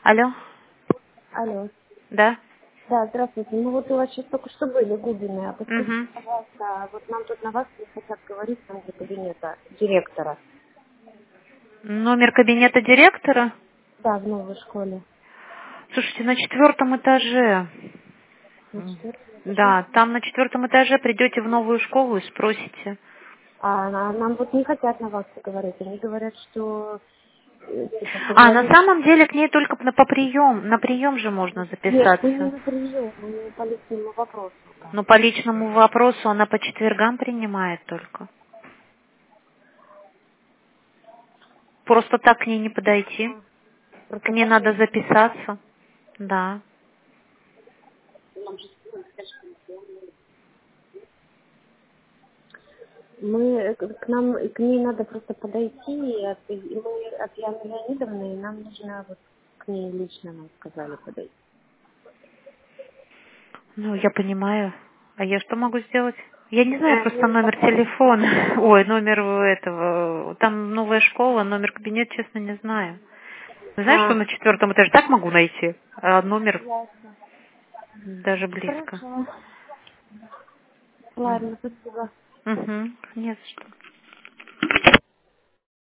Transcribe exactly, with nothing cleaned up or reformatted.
Алло? Алло. Да? Да, здравствуйте. Ну вот у вас сейчас только что были Губины. А подскажите, Угу. пожалуйста, вот нам тут на вас не хотят говорить там для кабинета директора. Номер кабинета директора? Да, в новой школе. Слушайте, на четвертом этаже. На М. четвертом этаже. Да, там на четвертом этаже придете в новую школу и спросите. А на- нам вот не хотят на вас поговорить. Они говорят, что э, типа А, на позвонить. самом деле к ней только на, по прием, на прием же можно Нет, мы не записаться. на прием, мы по личному вопросу. Да. Но по личному вопросу она по четвергам принимает только. Просто так к ней не подойти. А, К просто ней так надо не. записаться. Да. Мы э, к к нам к ней надо просто подойти, и от, и мы от Яны Леонидовны, и нам нужно вот к ней лично, нам сказали, подойти. Ну, я понимаю. А я что могу сделать? Я не знаю Э, просто ну, номер пока не телефона. Ой, номер этого. Там новая школа, номер кабинета, честно, не знаю. Знаешь, что А, на четвертом этаже так могу найти? А номер ясно. даже близко. Хорошо. Ладно, спасибо. Угу. Нет, что.